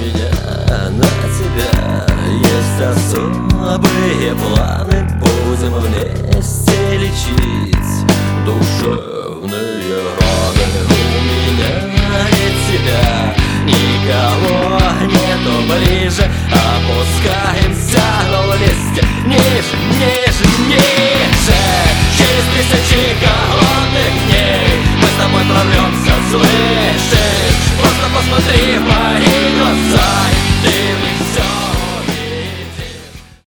меня на тебя есть особые планы. Будем вместе лечить душевные раны. У меня нет тебя, никого нету ближе. Опускаемся вместе ниже, ниже, ниже. Через тысячи голов